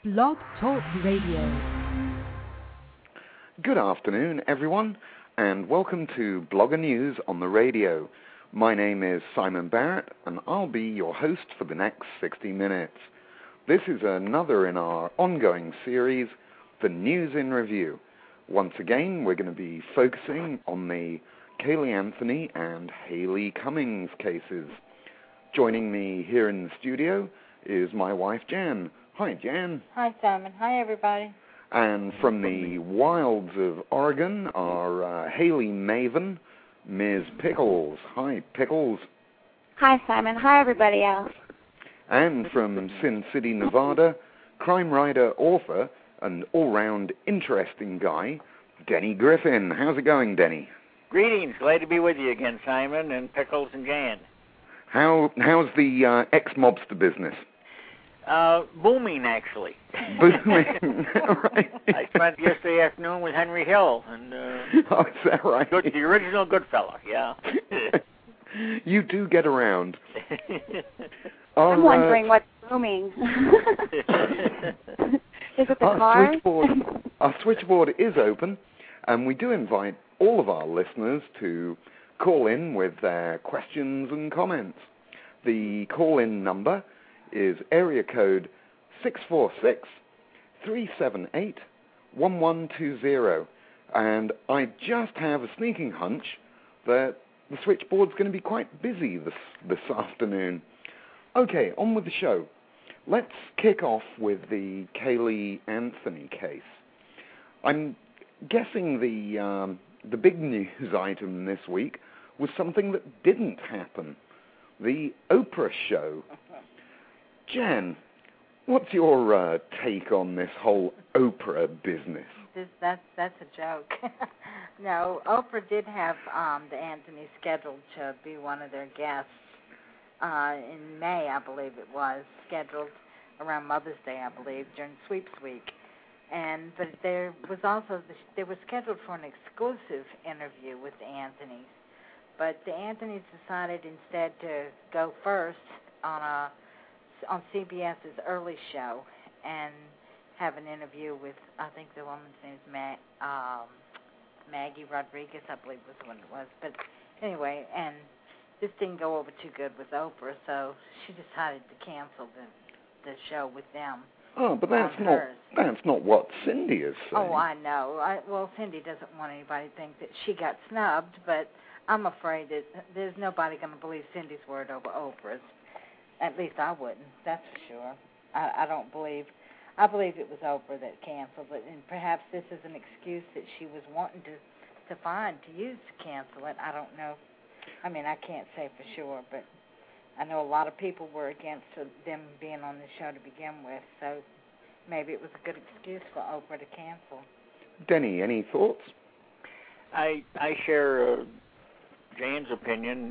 Blog Talk Radio. Good afternoon, everyone, and welcome to Blogger News on the Radio. My name is Simon Barrett, and I'll be your host for the next 60 minutes. This is another in our ongoing series, The News in Review. Once again, we're going to be focusing on the Caylee Anthony and Haley Cummings cases. Joining me here in the studio is my wife, Jan. Hi, Jan. Hi, Simon. Hi, everybody. And from the wilds of Oregon, our Haley Maven, Ms. Pickles. Hi, Pickles. Hi, Simon. Hi, everybody else. And from Sin City, Nevada, crime writer, author, and all-round interesting guy, Denny Griffin. How's it going, Denny? Greetings. Glad to be with you again, Simon, and Pickles and Jan. How's the ex-mobster business? Booming, actually. Booming, right. I spent yesterday afternoon with Henry Hill, and oh, is that right? the original Goodfella, yeah. You do get around. I'm wondering what's booming. Is it the car? Our switchboard is open, and we do invite all of our listeners to call in with their questions and comments. The call-in number is area code 646-378-1120. And I just have a sneaking hunch that the switchboard's going to be quite busy this afternoon. Okay, on with the show. Let's kick off with the Caylee Anthony case. I'm guessing the big news item this week was something that didn't happen. The Oprah show. Jan, what's your take on this whole Oprah business? That's a joke. No, Oprah did have the Anthony scheduled to be one of their guests in May, I believe it was, scheduled around Mother's Day, I believe, during Sweeps Week. But they were scheduled for an exclusive interview with the Anthonys. But the Anthonys decided instead to go first on CBS's early show and have an interview with, I think the woman's name is Maggie Rodriguez, I believe was what it was. But anyway, and this didn't go over too good with Oprah, so she decided to cancel the show with them. Oh, but that's not what Cindy is saying. Oh, I know. Well, Cindy doesn't want anybody to think that she got snubbed, but I'm afraid that there's nobody going to believe Cindy's word over Oprah's. At least I wouldn't, that's for sure. I believe it was Oprah that canceled it, and perhaps this is an excuse that she was wanting to find to use to cancel it. I don't know. I mean, I can't say for sure, but I know a lot of people were against them being on the show to begin with, so maybe it was a good excuse for Oprah to cancel. Denny, any thoughts? I share Jan's opinion.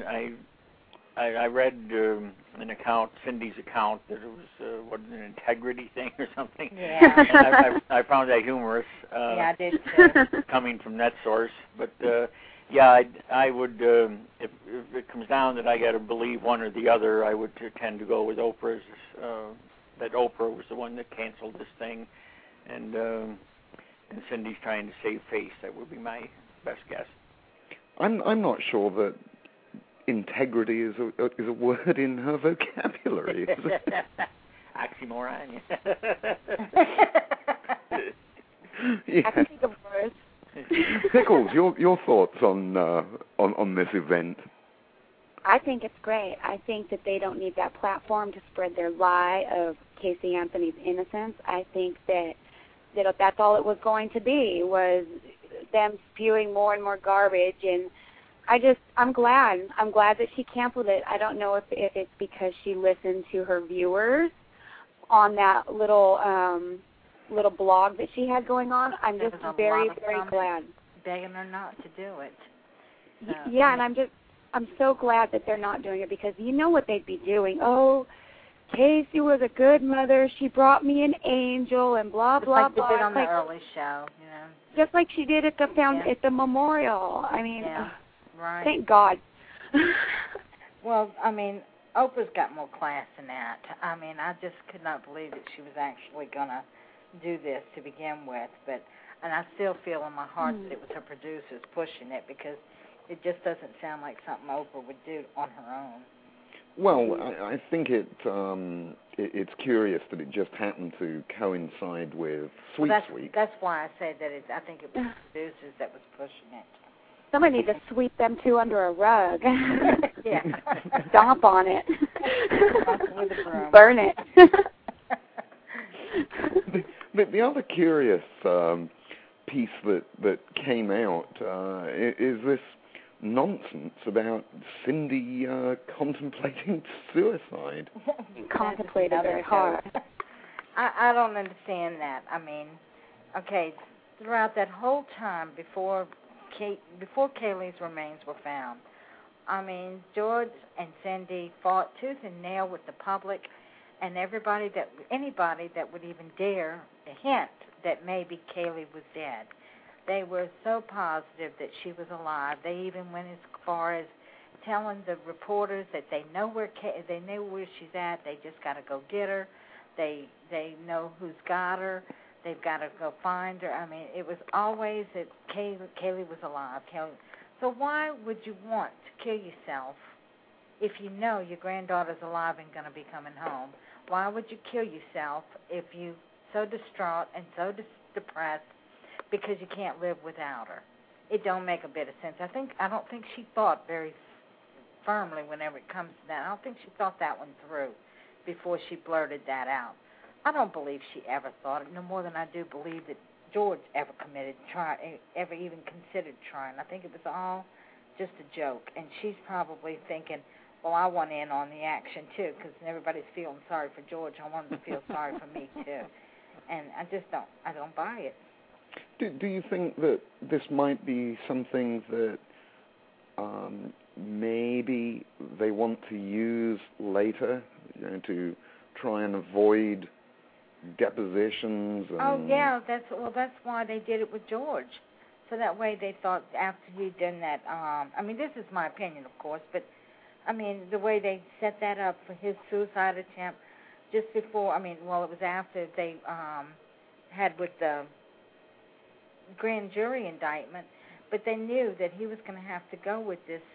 I read an account, Cindy's account, that it was an integrity thing or something. Yeah. And I found that humorous. Yeah, I did too. Coming from that source. But, yeah, I would, if it comes down that I got to believe one or the other, I would tend to go with Oprah's, that Oprah was the one that canceled this thing. And Cindy's trying to save face. That would be my best guess. I'm not sure that integrity is a word in her vocabulary. Is it? Oxymoron. Yeah. I can think of words. Pickles, your thoughts on this event? I think it's great. I think that they don't need that platform to spread their lie of Casey Anthony's innocence. I think that that's all it was going to be, was them spewing more and more garbage. And I'm glad. I'm glad that she canceled it. I don't know if it's because she listened to her viewers on that little blog that she had going on. I'm just very, very glad. Begging her not to do it. So. Yeah, and I'm so glad that they're not doing it, because you know what they'd be doing. Oh, Casey was a good mother. She brought me an angel, and blah blah blah. Just like they did on the early show, you know. Just like she did at the memorial. I mean, right. Thank God. Well, I mean, Oprah's got more class than that. I mean, I just could not believe that she was actually going to do this to begin with, and I still feel in my heart that it was her producers pushing it, because it just doesn't sound like something Oprah would do on her own. Well, I think it's curious that it just happened to coincide with Sweet Week. That's why I say that I think it was the producers that was pushing it. Somebody need to sweep them two under a rug. Yeah. Stomp on it. With a broom. Burn it. The other curious piece that came out is this nonsense about Cindy contemplating suicide. Contemplated very hard. I don't understand that. I mean, okay, throughout that whole time before Kaylee's remains were found, I mean, George and Cindy fought tooth and nail with the public and anybody that would even dare to hint that maybe Kaylee was dead. They were so positive that she was alive. They even went as far as telling the reporters that they know where she's at. They just got to go get her. They know who's got her. They've got to go find her. I mean, it was always that Kaylee was alive. So why would you want to kill yourself if you know your granddaughter's alive and going to be coming home? Why would you kill yourself if you're so distraught and so depressed because you can't live without her? It don't make a bit of sense. I don't think she thought very firmly whenever it comes to that. I don't think she thought that one through before she blurted that out. I don't believe she ever thought it, no more than I do believe that George ever ever even considered trying. I think it was all just a joke, and she's probably thinking, well, I want in on the action too, because everybody's feeling sorry for George. I want them to feel sorry for me too, and I don't buy it. Do you think that this might be something that maybe they want to use later, to try and avoid depositions? Oh yeah, that's why they did it with George. So that way they thought after he'd done that. I mean, this is my opinion, of course, but I mean the way they set that up for his suicide attempt just before. I mean, well, it was after they had with the grand jury indictment, but they knew that he was going to have to go with this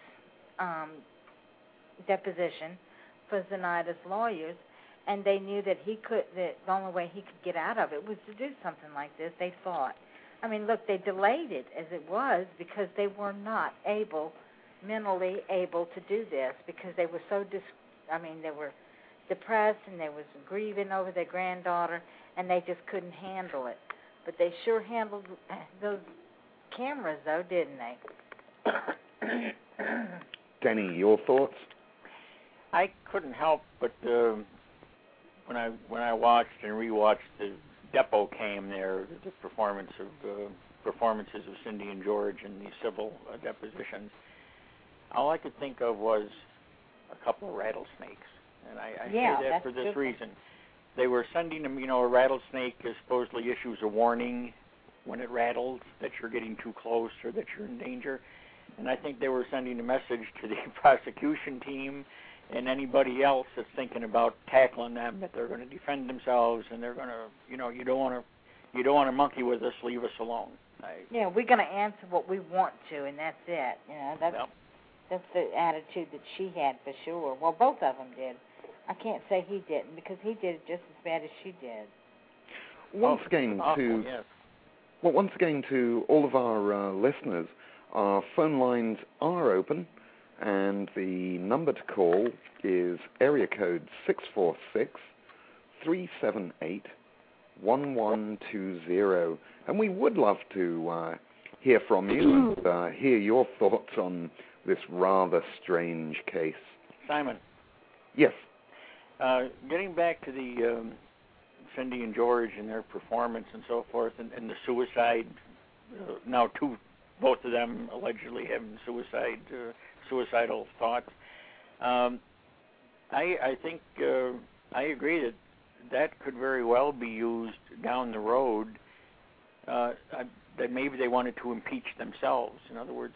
deposition for Zenaida's lawyers, and they knew that the only way he could get out of it was to do something like this, they thought. I mean, look, they delayed it as it was because they were not mentally able to do this, because they were so they were depressed and they was grieving over their granddaughter, and they just couldn't handle it. But they sure handled those cameras, though, didn't they? Denny, your thoughts? I couldn't help but when I watched and rewatched the Depo cam there, the performances of Cindy and George in the civil depositions, all I could think of was a couple of rattlesnakes, and I say that for this reason. They were sending them, a rattlesnake supposedly issues a warning when it rattles that you're getting too close or that you're in danger. And I think they were sending a message to the prosecution team and anybody else that's thinking about tackling them, that they're going to defend themselves and they're going to, you don't want to monkey with us, leave us alone. We're going to answer what we want to, and that's it. That's the attitude that she had for sure. Well, both of them did. I can't say he didn't, because he did it just as bad as she did. Once again, to all of our listeners, our phone lines are open, and the number to call is area code 646-378-1120. And we would love to hear from you and hear your thoughts on this rather strange case. Simon. Yes. Getting back to the Cindy and George and their performance and so forth, and the suicide, now both of them allegedly having suicidal thoughts. I think I agree that could very well be used down the road. That maybe they wanted to impeach themselves. In other words,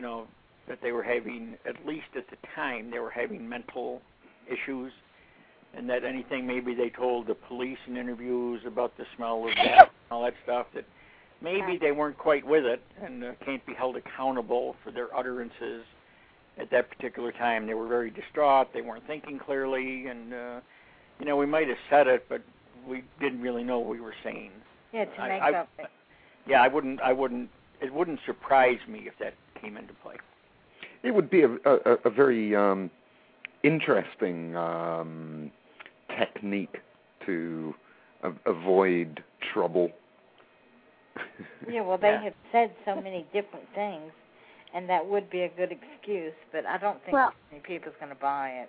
that they were having, at least at the time, they were having mental issues, and that anything maybe they told the police in interviews about the smell of death and all that stuff, that maybe they weren't quite with it and can't be held accountable for their utterances at that particular time. They were very distraught. They weren't thinking clearly, and we might have said it, but we didn't really know what we were saying. Yeah, to make up. Yeah, I wouldn't. It wouldn't surprise me if that came into play. It would be a very interesting technique to avoid trouble. Yeah, well, they have said so many different things, and that would be a good excuse, but I don't think many people's going to buy it.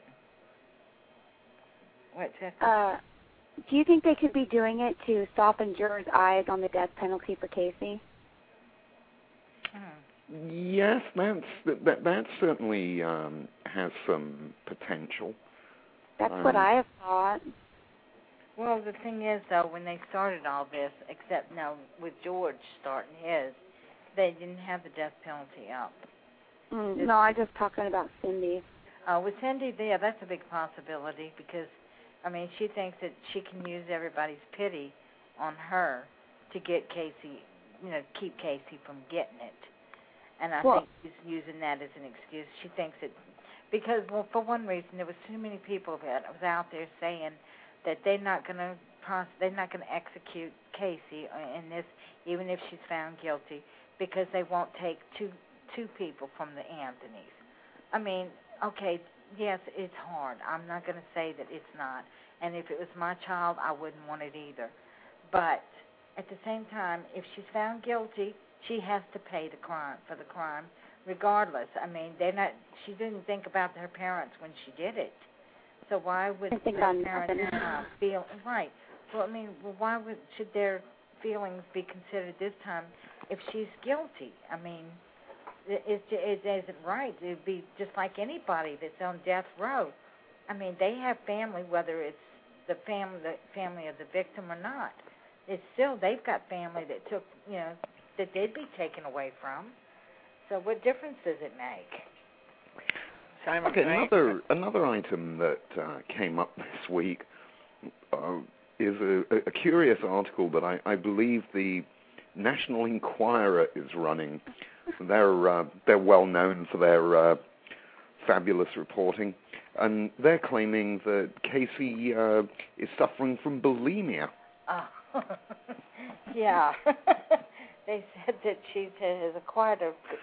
What, Tiff? Do you think they could be doing it to soften jurors' eyes on the death penalty for Casey? Yes, that certainly has some potential. That's what I have thought. Well, the thing is, though, when they started all this, except now with George starting his, they didn't have the death penalty up. No, I'm just talking about Cindy. With Cindy, yeah, that's a big possibility because, I mean, she thinks that she can use everybody's pity on her to get Casey, keep Casey from getting it. And I think she's using that as an excuse. She thinks that because, well, for one reason, there was too many people that was out there saying that they're not going to execute Casey in this, even if she's found guilty, because they won't take two people from the Anthonys. I mean, okay, yes, it's hard. I'm not going to say that it's not. And if it was my child, I wouldn't want it either. But at the same time, if she's found guilty, she has to pay for the crime, regardless. I mean, she didn't think about her parents when she did it. So why would her parents feel right? Well, I mean, should their feelings be considered this time if she's guilty? I mean, it isn't right. It would be just like anybody that's on death row. I mean, they have family, whether it's the family of the victim or not. It's still, they've got family that took, that they'd be taken away from. So what difference does it make? Simon, okay, another item that came up this week is a curious article that I believe the National Enquirer is running. They're well known for their fabulous reporting, and they're claiming that Casey is suffering from bulimia. Oh, yeah. They said that she has acquired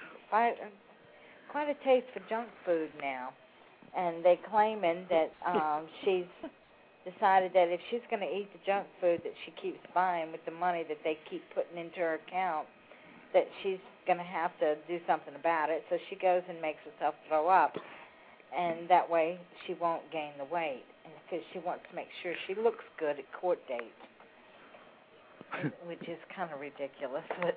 quite a taste for junk food now, and they claiming that she's decided that if she's going to eat the junk food that she keeps buying with the money that they keep putting into her account, that she's going to have to do something about it. So she goes and makes herself throw up, and that way she won't gain the weight, and because she wants to make sure she looks good at court dates, which is kind of ridiculous, but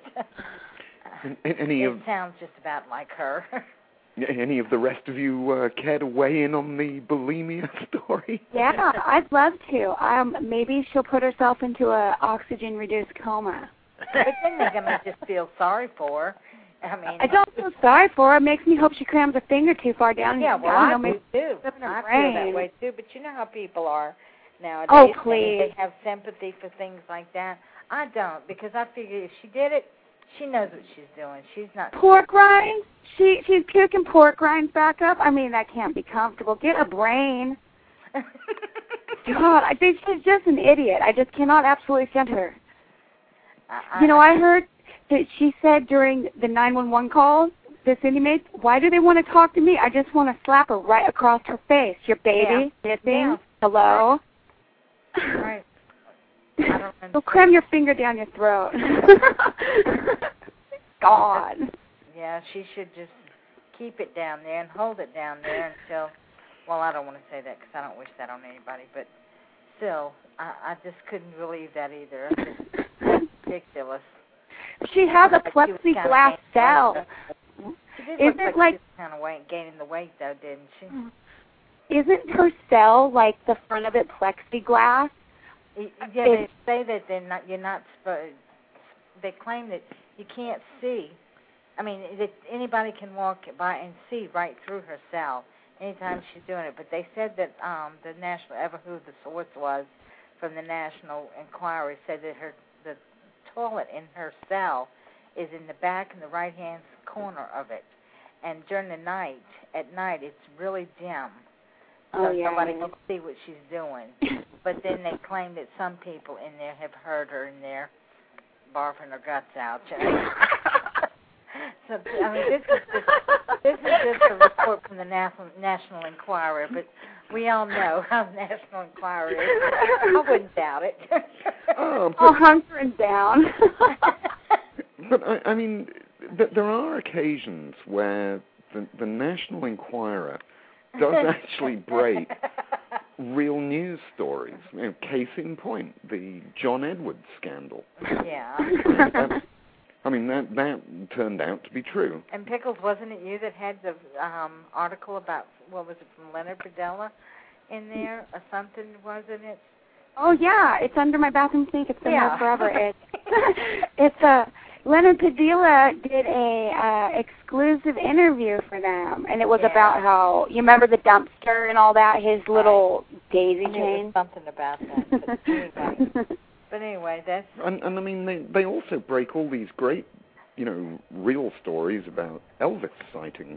it sounds just about like her. Any of the rest of you care to weigh in on the bulimia story? Yeah, I'd love to. Maybe she'll put herself into a oxygen-reduced coma. But then they're going to just feel sorry for her. I mean, I don't feel sorry for her. It makes me hope she crams a finger too far down. Yeah, well, I do too. I feel that way too. But you know how people are nowadays. Oh, please. They have sympathy for things like that. I don't, because I figure if she did it, she knows what she's doing. She's not pork rinds. She's cooking pork rinds back up. I mean, that can't be comfortable. Get a brain. God, I think she's just an idiot. I just cannot absolutely stand her. I heard that she said during the 911 call, this Cindy made, why do they want to talk to me? I just want to slap her right across her face. Your baby, missing, yeah. Hello. Right. So cram your finger down your throat. God. Yeah, she should just keep it down there and hold it down there until, well, I don't want to say that because I don't wish that on anybody, but still, I just couldn't believe that either. It's ridiculous. She has a plexiglass cell. She did look like she was kind of gaining the weight, though, didn't she? Isn't her cell, like the front of it, plexiglass? Yeah, they say that you're not supposed. They claim that you can't see. I mean, that anybody can walk by and see right through her cell, anytime she's doing it. But they said that the National, ever who the source was from the National Enquirer, said that the toilet in her cell is in the back in the right-hand corner of it. And during the night, at night, it's really dim. So nobody can see what she's doing. But then they claim that some people in there have heard her in there barfing her guts out. You know? So, I mean, this is just a report from the National Enquirer, but we all know how the National Enquirer is. I wouldn't doubt it. Hunkering down. But, I mean, there are occasions where the National Enquirer does actually break real news stories. You know, case in point, the John Edwards scandal. Yeah. I mean, that turned out to be true. And Pickles, wasn't it you that had the article about, what was it, from Leonard Padilla in there or something, wasn't it? Oh, yeah. It's under my bathroom sink. It's been there forever. It's Leonard Padilla did a exclusive interview for them, and it was about how, you remember the dumpster and all that, his little daisy chain? Something about that. But anyway, that's... And I mean, they also break all these great, you know, real stories about Elvis sightings.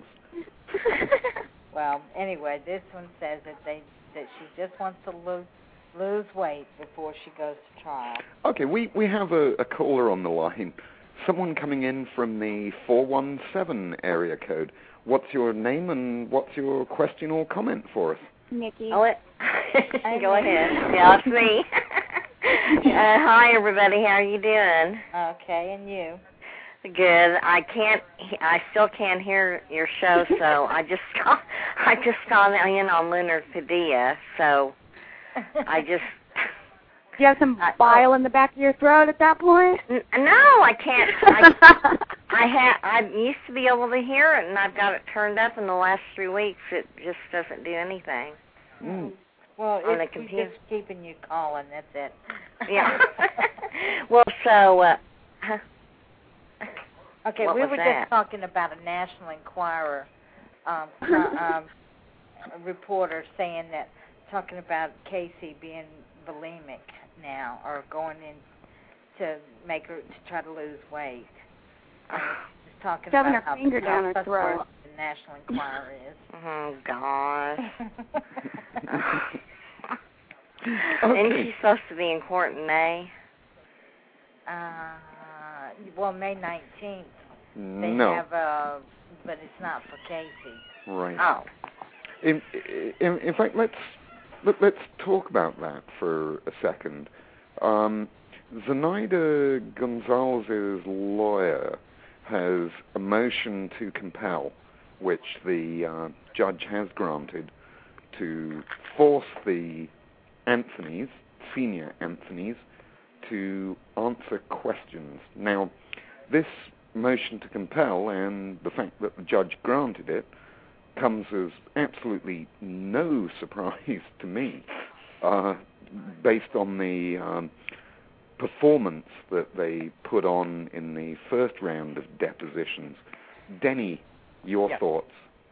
Well, anyway, this one says that she just wants to lose weight before she goes to trial. Okay, we have a caller on the line. Someone coming in from the 417 area code. What's your name and what's your question or comment for us? Nikki. Go ahead. Yeah, it's me. Hi, everybody. How are you doing? Okay, and you? Good. I still can't hear your show, so I just got in on Leonard Padilla, so I just... Do you have some bile in the back of your throat at that point? No, I can't. I used to be able to hear it, and I've got it turned up in the last 3 weeks. It just doesn't do anything. Well, on the it's computer. just keeping you calling, that's it. Yeah. Well, so... Okay, we were just talking about a National Enquirer reporter saying that, talking about Casey being bulimic now, or going in to make her, to try to lose weight. Just talking Shoving about her finger down her throat. The National Enquirer is. Oh, gosh. Okay. Isn't she supposed to be in court in May? Well, May 19th. They No. have, but it's not for Casey. Right. Oh. In fact, let's talk about that for a second. Zenaida Gonzalez's lawyer has a motion to compel, which the judge has granted, to force the Anthonys, senior Anthonys, to answer questions. Now, this motion to compel and the fact that the judge granted it comes as absolutely no surprise to me, based on the performance that they put on in the first round of depositions. Denny, your thoughts?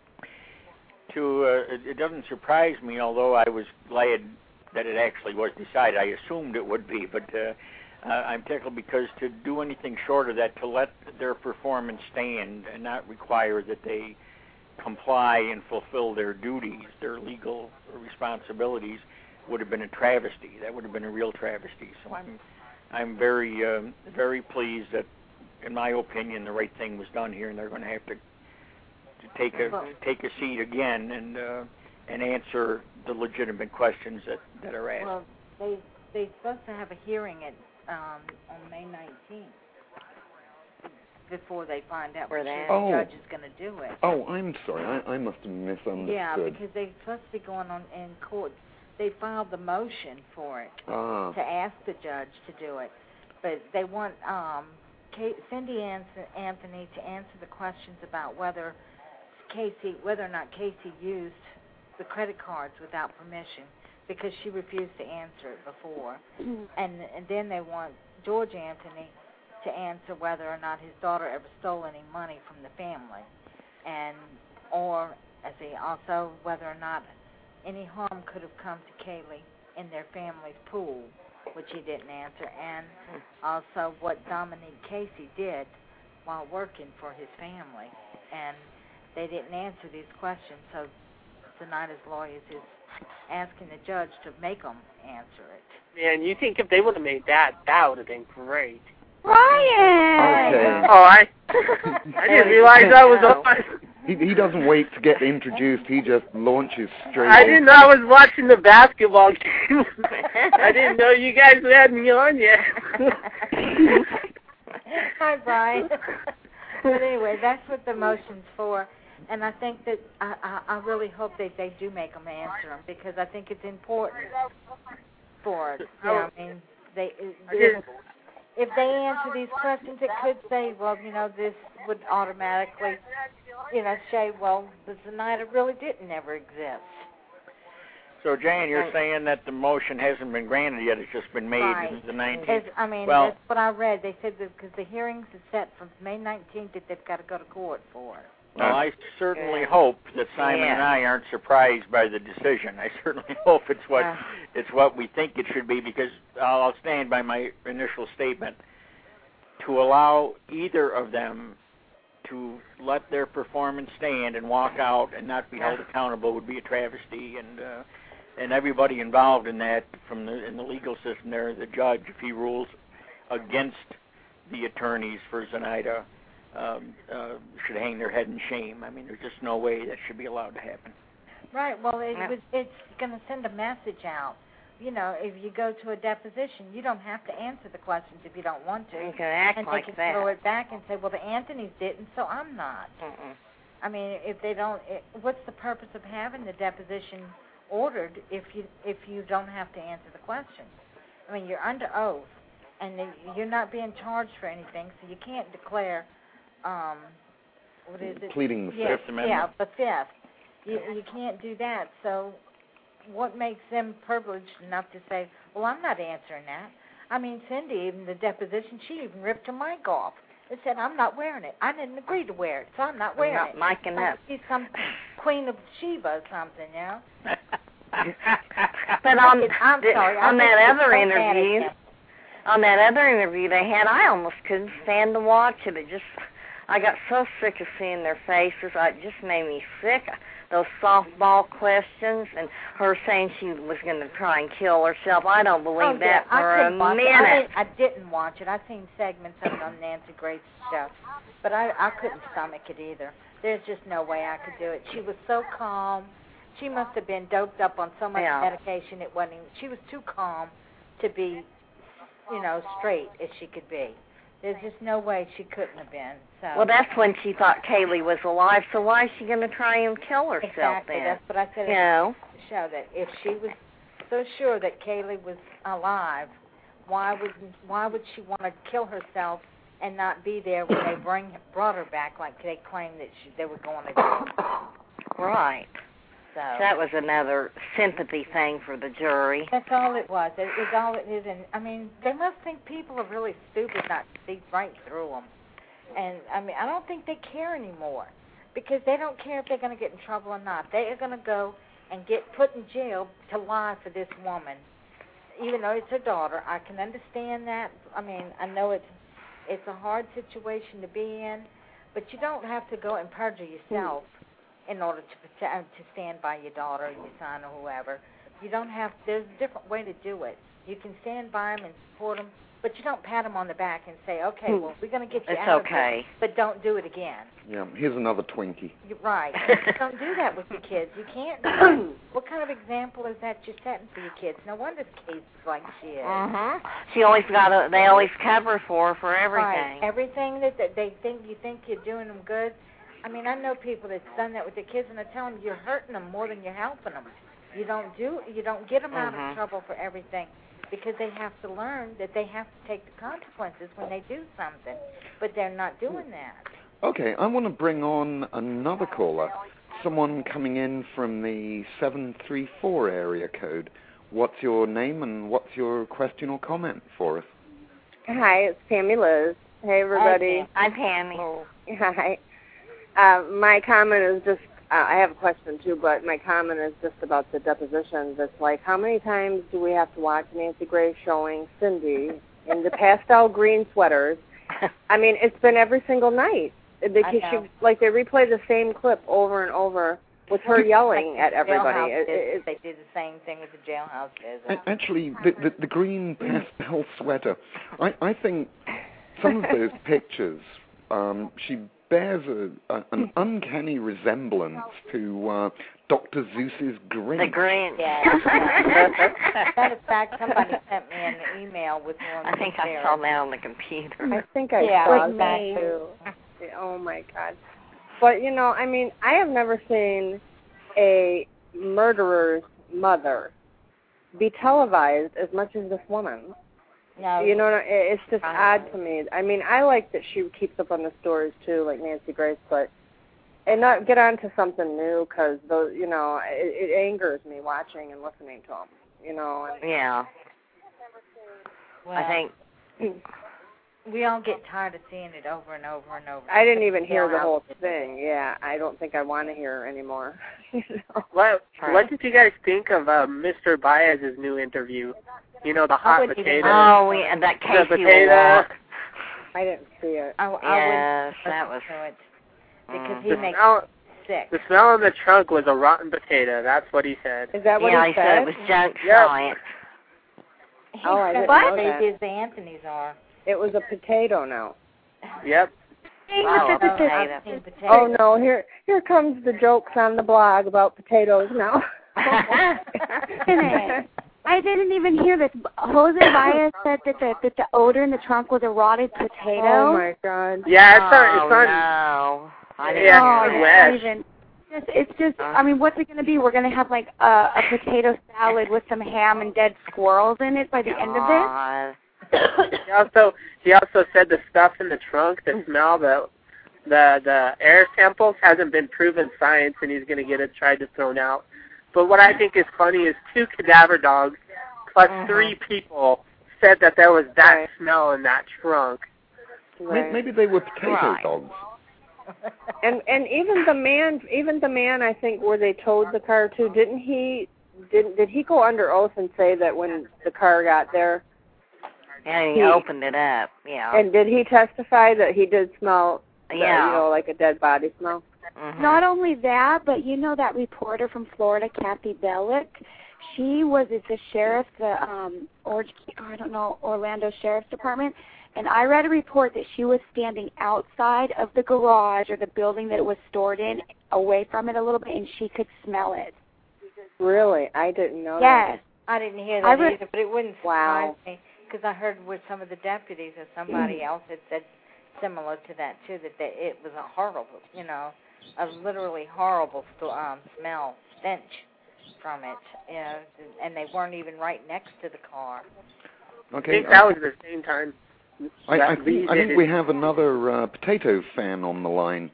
It doesn't surprise me, although I was glad that it actually was decided. I assumed it would be, but I'm tickled because to do anything short of that, to let their performance stand and not require that they comply and fulfill their duties, their legal responsibilities, would have been a travesty. That would have been a real travesty. So I'm very very pleased that, in my opinion, the right thing was done here, and they're going to have to take a seat again and answer the legitimate questions that are asked. Well, they're supposed to have a hearing on May 19th before they find out where the judge is going to do it. Oh, I'm sorry. I must have misunderstood. Yeah, because they're supposed to be going on in court. They filed the motion for it to ask the judge to do it, but they want Cindy Anthony to answer the questions about whether or not Casey used the credit cards without permission, because she refused to answer it before. And then they want George Anthony to answer whether or not his daughter ever stole any money from the family, as he also whether or not any harm could have come to Kaylee in their family's pool, which he didn't answer, and also what Dominique Casey did while working for his family. And they didn't answer these questions, so Zenaida's lawyers is asking the judge to make them answer it. Yeah, and you think if they would have made that would have been great. Ryan! Okay. Oh, I didn't realize I was on. He doesn't wait to get introduced. He just launches straight I in. didn't know I was watching the basketball game. I didn't know you guys had me on yet. Hi, Brian. But anyway, that's what the motion's for. And I think that I really hope that they do make them answer them, because I think it's important for it. Yeah, I mean, if they answer these questions, it could say, well, this would automatically, say, well, the Zenaida really didn't ever exist. So, Jane, you're saying that the motion hasn't been granted yet; it's just been made the 19th. That's what I read. They said that because the hearings are set from May 19th, that they've got to go to court for it. Well, I certainly hope that Simon and I aren't surprised by the decision. I certainly hope it's what we think it should be, because I'll stand by my initial statement. To allow either of them to let their performance stand and walk out and not be held accountable would be a travesty, and everybody involved in that, in the legal system there, the judge, if he rules against the attorneys for Zenaida, should hang their head in shame. I mean, there's just no way that should be allowed to happen. Right. Well, it's going to send a message out. If you go to a deposition, you don't have to answer the questions if you don't want to. You can act and like they can that. throw it back and say, well, the Anthonys didn't, so I'm not. I mean, if they don't, what's the purpose of having the deposition ordered if you don't have to answer the questions? I mean, you're under oath, and you're not being charged for anything, so you can't declare. What is it? Pleading the Fifth Amendment. Yeah, the Fifth. You can't do that. So what makes them privileged enough to say, well, I'm not answering that? I mean, Cindy, even the deposition, she even ripped her mic off and said, I'm not wearing it. I didn't agree to wear it, so I'm not wearing it. I'm not micing up. She's some Queen of Sheba or something, But I'm sorry. On that other interview they had, I almost couldn't stand to watch it. I got so sick of seeing their faces. It just made me sick. Those softball questions and her saying she was going to try and kill herself. I don't believe that for a minute. I didn't watch it. I've seen segments of it on Nancy Grace's show, but I couldn't stomach it either. There's just no way I could do it. She was so calm. She must have been doped up on so much medication. She was too calm to be, straight as she could be. There's just no way she couldn't have been. So. Well, that's when she thought Kaylee was alive, so why is she going to try and kill herself exactly. then? That's what I said in the show, that if she was so sure that Kaylee was alive, why would she want to kill herself and not be there when they brought her back like they claimed that they were going to do? Right. So that was another sympathy thing for the jury. That's all it was. It was all it is. And, I mean, they must think people are really stupid not to see right through them. And, I mean, I don't think they care anymore because they don't care if they're going to get in trouble or not. They are going to go and get put in jail to lie for this woman, even though it's her daughter. I can understand that. I mean, I know it's a hard situation to be in, but you don't have to go and perjure yourself in order to stand by your daughter or your son or whoever. You don't have. There's a different way to do it. You can stand by them and support them, but you don't pat them on the back and say, okay, well, we're going to get you out of this, but don't do it again. Yeah, here's another Twinkie. You're right. Don't do that with your kids. You can't do that. What kind of example is that you're setting for your kids? No wonder Kate's like she is. She always they always cover for her for everything. Right. Everything that they think you're doing them good. I mean, I know people that's done that with their kids, and I tell them you're hurting them more than you're helping them. You don't get them out of trouble for everything, because they have to learn that they have to take the consequences when they do something, but they're not doing that. Okay, I want to bring on another caller, someone coming in from the 734 area code. What's your name and what's your question or comment for us? Hi, it's Tammy Liz. Hey, everybody. Hi, Tammy. Hi. My comment is just I have a question too, but my comment is just about the depositions. It's like, how many times do we have to watch Nancy Grace showing Cindy in the pastel green sweaters? I mean, it's been every single night. Because they replay the same clip over and over with her yelling at everybody. They did the same thing with the Jailhouse business. Actually, the green pastel sweater, I think some of those pictures, she bears an uncanny resemblance to Dr. Seuss's Grinch. The Grinch. Yeah. Matter of fact, somebody sent me an email with one. I think I saw that on the computer. I think I saw that too. Oh my God. But, you know, I mean, I have never seen a murderer's mother be televised as much as this woman. No. You know, it's just odd to me. I mean, I like that she keeps up on the stories too, like Nancy Grace, and not get on to something new, because those, you know, it angers me watching and listening to them. You know. Yeah. Well, I think we all get tired of seeing it over and over and over. I didn't even hear the whole thing. Yeah, I don't think I want to hear anymore. You know? What did you guys think of Mr. Baez's new interview? You know, the hot potato. Oh, and that Casey walk. I didn't see it. Yes, that was it because he makes sick. The smell in the trunk was a rotten potato. That's what he said. Is that what he said? said? It was junk science. I didn't know that. His Anthony's are. It was a potato now. Yep. Oh no! Here comes the jokes on the blog about potatoes now. I didn't even hear this. Jose Baez said that the odor in the trunk was a rotted potato. Oh my God! Yeah, it's on. No. It's just. I mean, what's it going to be? We're going to have like a potato salad with some ham and dead squirrels in it by the end of this. He also said the stuff in the trunk, the smell, the air samples hasn't been proven science, and he's going to get it tried to thrown out. But what I think is funny is 2 cadaver dogs plus 3 people said that there was that smell in that trunk. Right. Maybe they were potato dogs. And even the man, I think, where they towed the car to, did he go under oath and say that when the car got there? Yeah, he opened it up. Yeah. And did he testify that he did smell? You know, like a dead body smell. Mm-hmm. Not only that, but you know that reporter from Florida, Kathy Bellick, she was at the sheriff, Orlando Sheriff's Department, and I read a report that she was standing outside of the garage or the building that it was stored in, away from it a little bit, and she could smell it. Really? I didn't know that. Yes. I didn't hear that either, but it wouldn't surprise me, because I heard with some of the deputies or somebody else had said similar to that, too, that it was a horrible, you know, a literally horrible smell, stench from it, you know, and they weren't even right next to the car. I Okay. think that was the same time. I think we have another potato fan on the line.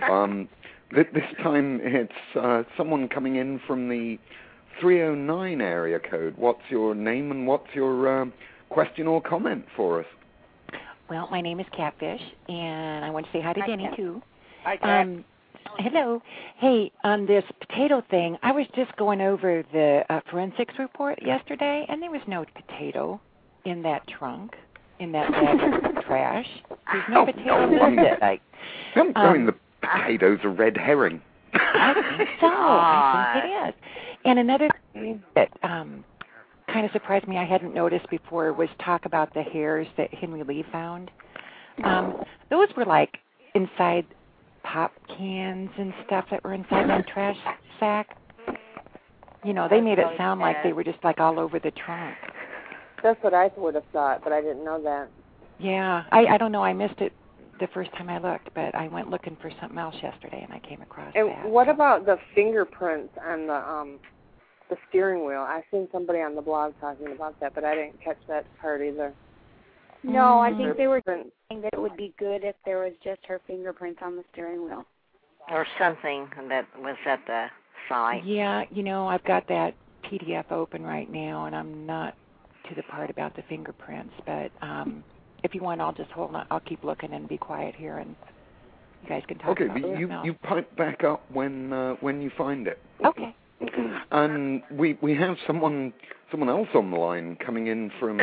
This time it's someone coming in from the 309 area code. What's your name and what's your question or comment for us? Well, my name is Catfish, and I want to say hi to Denny, too. Hi, Cat. Hello. Hey, on this potato thing, I was just going over the forensics report yesterday, and there was no potato in that trunk, in that bag of trash. There's no potato listed. I'm going the potato's a red herring. I think so. I think it is. And another thing that kind of surprised me I hadn't noticed before was talk about the hairs that Henry Lee found. Those were like inside pop cans and stuff that were inside that trash sack. You know, they made it sound like they were just like all over the trunk. That's what I would have thought, but I didn't know that. Yeah, I don't know. I missed it the first time I looked, but I went looking for something else yesterday, and I came across that. And what about the fingerprints on the steering wheel? I seen somebody on the blog talking about that, but I didn't catch that part either. No, I think they were saying that it would be good if there was just her fingerprints on the steering wheel. Or something that was at the site. Yeah, you know, I've got that PDF open right now, and I'm not to the part about the fingerprints, but if you want, I'll just hold on. I'll keep looking and be quiet here and You guys can talk Okay, about but something else. you pipe back up when you find it. Okay. And we have someone else on the line coming in from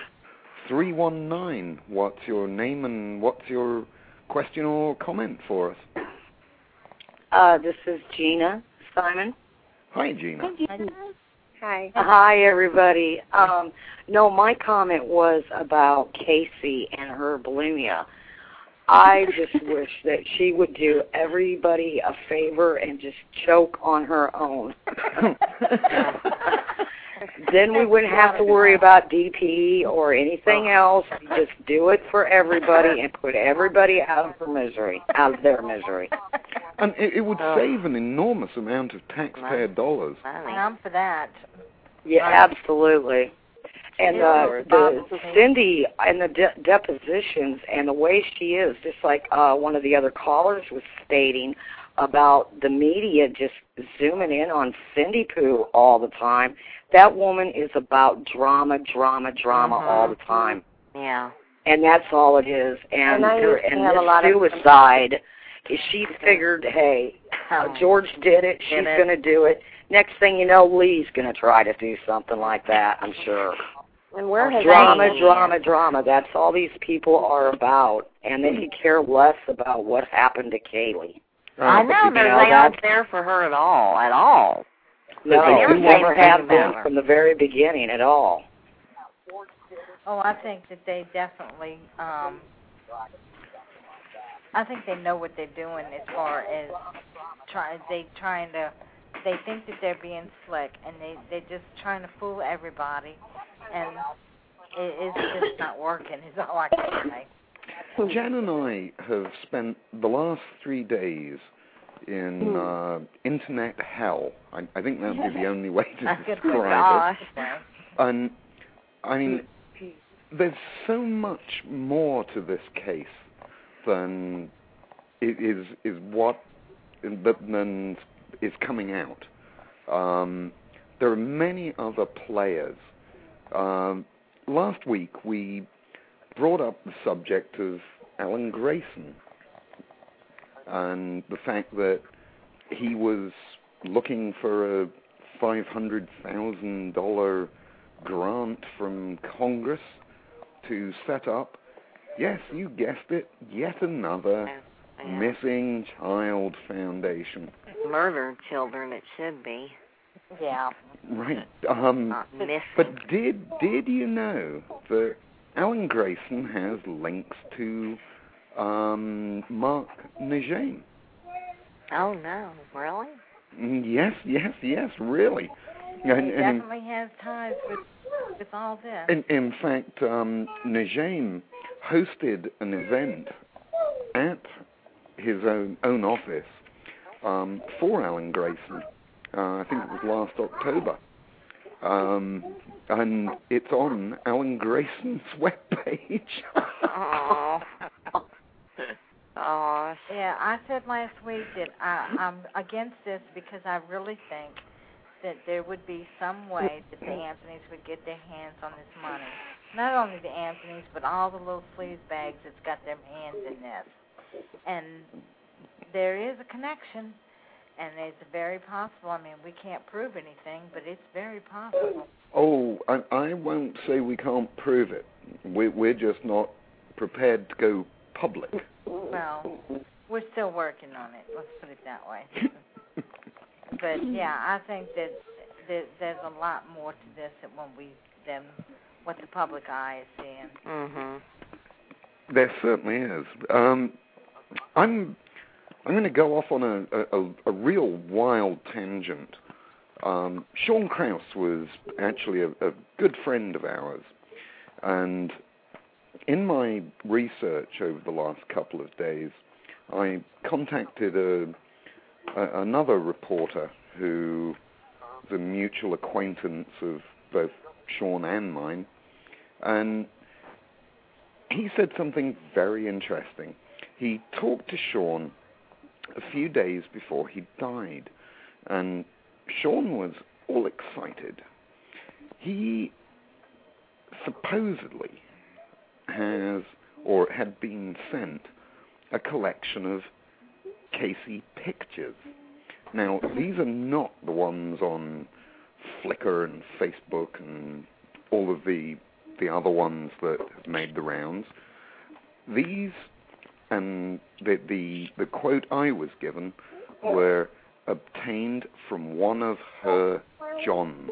319. What's your name and what's your question or comment for us? This is Gina Simon. Hi, Gina. Hi. Hi, everybody. No, my comment was about Casey and her bulimia. I just wish that she would do everybody a favor and just choke on her own. Then we wouldn't have to worry about DP or anything else. Just do it for everybody and put everybody out of their misery. And it would save an enormous amount of taxpayer dollars. I'm for that. Yeah, absolutely. And the Cindy and the depositions and the way she is, just like one of the other callers was stating about the media just zooming in on Cindy Poo all the time. That woman is about drama all the time. Yeah. And that's all it is. And this suicide, she figured, hey, George did it, she's going to do it. Next thing you know, Lee's going to try to do something like that, I'm sure. And where has drama. That's all these people are about. And they could care less about what happened to Kaylee. I know, they aren't there for her at all. No, they never have been from the very beginning at all. Oh, I think that they definitely, I think they know what they're doing as far as they think that they're being slick, and they're just trying to fool everybody, and it's just not working, is all I can say. Jan and I have spent the last 3 days in internet hell. I think that would be the only way to describe it. And, I mean, there's so much more to this case than is coming out. There are many other players. Last week we brought up the subject of Alan Grayson and the fact that he was looking for a $500,000 grant from Congress to set up, yes, you guessed it, yet another missing child foundation. Murdered children, it should be. Yeah. Right. Not missing. But did you know that Alan Grayson has links to Mark Najim? Oh, no. Really? Yes, really. He definitely has ties with all this. In fact, Najim hosted an event at his own office for Alan Grayson. I think it was last October. And it's on Alan Grayson's webpage. Oh. Yeah, I said last week that I'm against this because I really think that there would be some way that the Anthonys would get their hands on this money. Not only the Anthonys, but all the little sleaze bags that's got their hands in this. And there is a connection, and it's very possible. I mean, we can't prove anything, but it's very possible. Oh, I won't say we can't prove it. We're just not prepared to go public. Well, we're still working on it. Let's put it that way. But yeah, I think that there's a lot more to this than what the public eye is seeing. Mm-hmm. There certainly is. I'm going to go off on a real wild tangent. Sean Krause was actually a good friend of ours, and in my research over the last couple of days, I contacted another reporter who was a mutual acquaintance of both Sean and mine, and he said something very interesting. He talked to Sean a few days before he died, and Sean was all excited. He supposedly has or had been sent a collection of Casey pictures. Now, these are not the ones on Flickr and Facebook and all of the other ones that have made the rounds. These and the quote I was given were obtained from one of her Johns.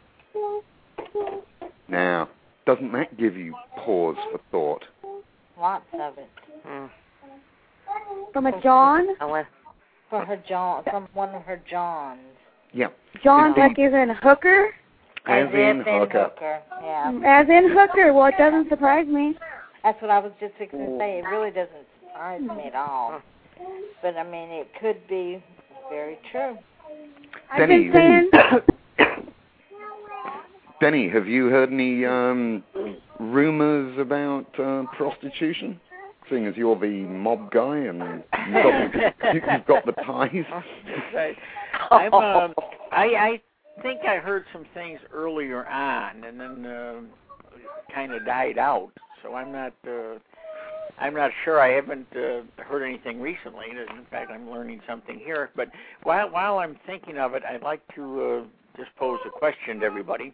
Now, doesn't that give you pause for thought? Lots of it. From a John? From her John, from one of her Johns. Yeah. John, like is in hooker? As in hooker. Yeah. As in hooker. Well, it doesn't surprise me. That's what I was just fixing to say. It really doesn't surprise me at all. But, I mean, it could be very true. I've been saying... Denny, have you heard any rumors about prostitution? Seeing as you're the mob guy and you've got the ties. I think I heard some things earlier on, and then kind of died out. So I'm not sure. I haven't heard anything recently. In fact, I'm learning something here. But while I'm thinking of it, I'd like to just pose a question to everybody.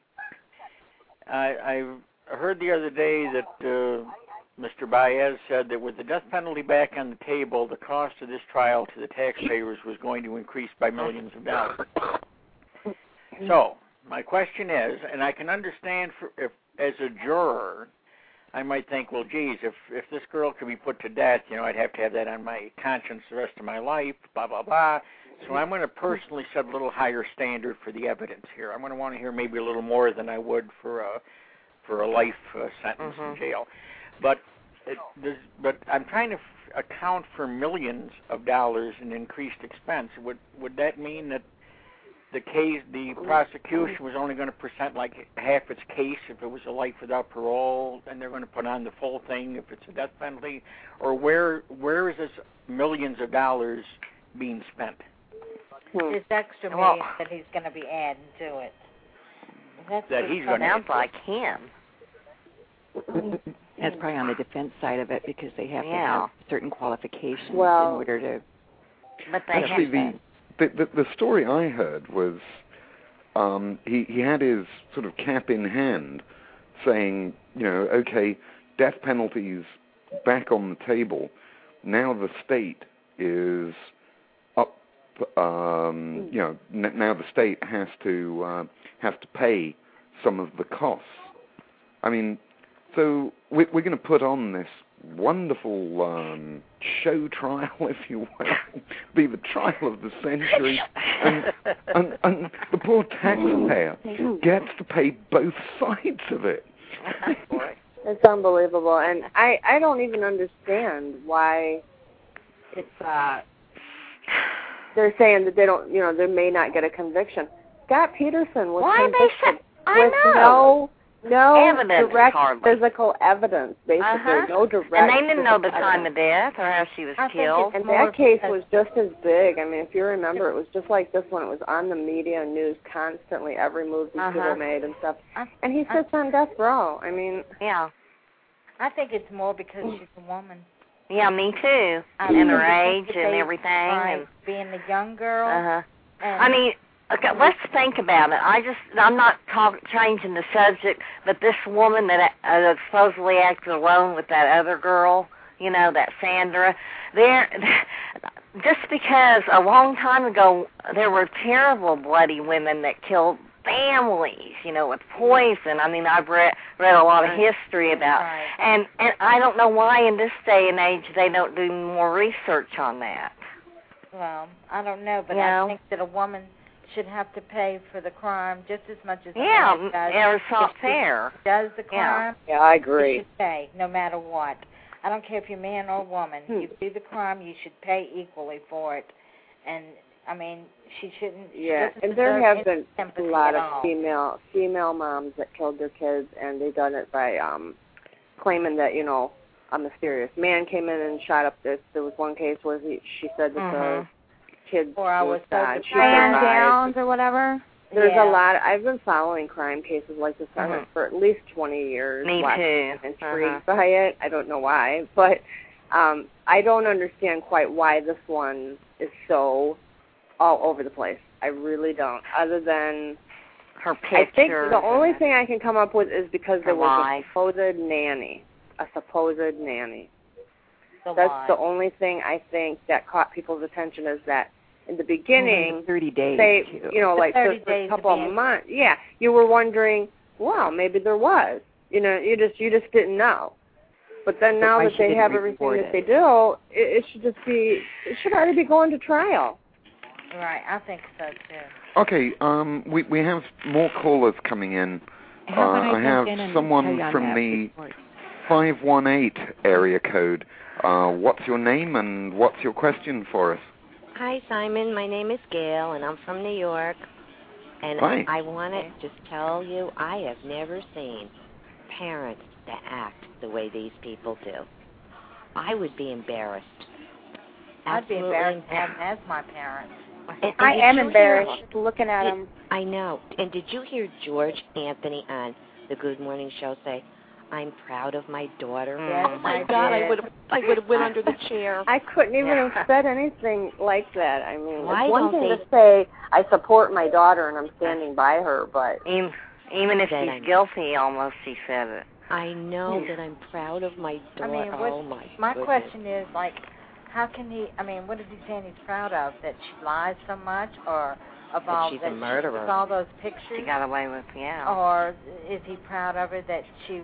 I heard the other day that Mr. Baez said that with the death penalty back on the table, the cost of this trial to the taxpayers was going to increase by millions of dollars. So my question is, and I can understand if as a juror, I might think, well, geez, if this girl could be put to death, I'd have to have that on my conscience the rest of my life, blah, blah, blah. So I'm going to personally set a little higher standard for the evidence here. I'm going to want to hear maybe a little more than I would for a life sentence in jail. But I'm trying to account for millions of dollars in increased expense. Would that mean that the prosecution was only going to present like half its case if it was a life without parole, and they're going to put on the full thing if it's a death penalty? Or where is this millions of dollars being spent? This extra million that he's going to be adding to it. That he's going to sounds like him. That's probably on the defense side of it because they have to have certain qualifications in order to. But they actually, the story I heard was he had his sort of cap in hand, saying, okay, death penalty's back on the table. Now the state is up. Now the state has to pay some of the costs. I mean. So we're going to put on this wonderful show trial, if you will, be the trial of the century, and the poor taxpayer gets to pay both sides of it. It's unbelievable, and I don't even understand why it's they're saying that they don't, they may not get a conviction. Scott Peterson was convicted with no direct physical evidence, basically. No direct. And they didn't know the time of death or how she was killed. And that case was just as big. I mean, if you remember, it was just like this one. It was on the media and news constantly, every move these people made and stuff. And he sits on death row. I mean. Yeah. I think it's more because she's a woman. Yeah, me too. And her age and everything. And being a young girl. I mean, okay, let's think about it. I'm not changing the subject, but this woman that supposedly acted alone with that other girl, that Sandra, just because a long time ago there were terrible bloody women that killed families, with poison. I mean, I've read a lot of history about, and I don't know why in this day and age they don't do more research on that. Well, I don't know, but I think that a woman should have to pay for the crime just as much as a man does. Yeah, it's not fair. Does the crime? Yeah, I agree. You should pay, no matter what. I don't care if you're man or woman. You do the crime, you should pay equally for it. And I mean, she shouldn't. Yeah, and there have been a lot of female moms that killed their kids, and they done it by claiming that a mysterious man came in and shot up this. There was one case where she said that the kids 4 hours downs or whatever. There's a lot. I've been following crime cases like this for at least 20 years. Me too. Intrigued by it. I don't know why, but I don't understand quite why this one is so all over the place. I really don't. Other than her picture. I think the only thing I can come up with is because there was a supposed nanny. That's the only thing I think that caught people's attention is that in the beginning, 30 days. Like for a couple of months, you were wondering, well, maybe there was. You just didn't know. But then now that they have everything that they do, it should already be going to trial. Right, I think so too. Okay, we have more callers coming in. I have someone from the 518 area code. What's your name and what's your question for us? Hi, Simon. My name is Gail, and I'm from New York. And Hi. I want to just tell you, I have never seen parents that act the way these people do. I would be embarrassed. I'd be embarrassed as my parents. And I am embarrassed looking at him. I know. And did you hear George Anthony on the Good Morning Show say, "I'm proud of my daughter"? Yes, oh my God! I would have went under the chair. I couldn't even have said anything like that. I mean, Why it's one don't thing they to say I support my daughter and I'm standing by her, but even if she's guilty, almost she said it. I know that I'm proud of my daughter. My question is, like, how can he, what is he saying he's proud of? That she lies so much, or of all she's that a murderer. all those pictures? She got away with, Or is he proud of her that she,